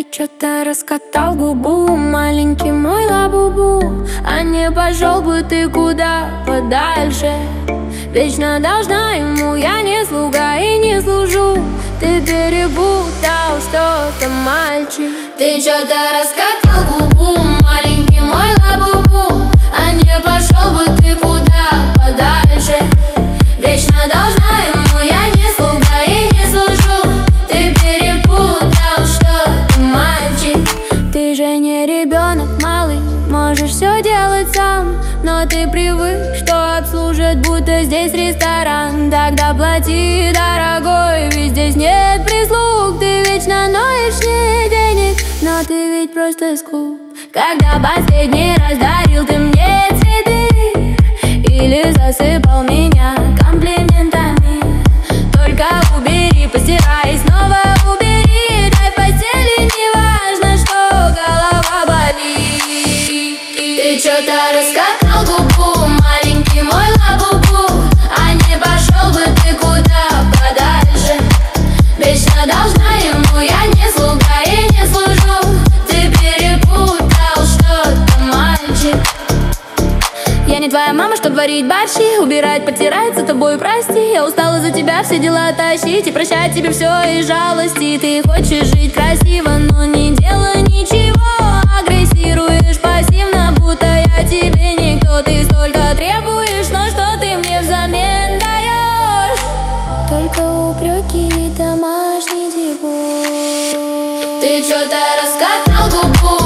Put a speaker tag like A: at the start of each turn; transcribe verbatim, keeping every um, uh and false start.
A: чё-то раскатал губу, маленький мой лабубу. А не пошел бы ты куда подальше. Вечно должна ему, я не слуга и не служу. Ты перепутал что-то, мальчик. Ты чё-то раскатал губу, маленький мой лабубу. А не пошел бы ты куда подальше. Вечно должна ему, я не слуга и не служу. Ты перепутал что-то, мальчик. Ты же не ребенок малый, можешь все делать сам. Но ты привык, что обслужат, будто здесь ресторан. Тогда плати, дорогой, ведь здесь нет прислуг. Ты вечно ноешь, нет денег, но ты ведь просто скуп. Когда последний раз дарил ты мне цветы или засыпал меня комплиментами? Только убери, постирай, снова убери. Дай в постели, неважно, что голова болит. Ты чё-то раскатал губу, маленький мой лабубу. А не пошел бы ты куда подальше. Вечно должна ему, я не слуга и не служу. Ты перепутал что-то, мальчик. Я не твоя мама, чтоб варить борщи, убирать, потирать, за тобой прости. Я устала за тебя все дела тащить и прощать тебе все из жалости. Ты хочешь жить красиво, но не делай ничего. Агрессируешь пассивно, будто я тебе никто. Ты столько требуешь, но что ты мне взамен даешь? Только упреки и домашний дебош. Ты чё-то раскатал губу,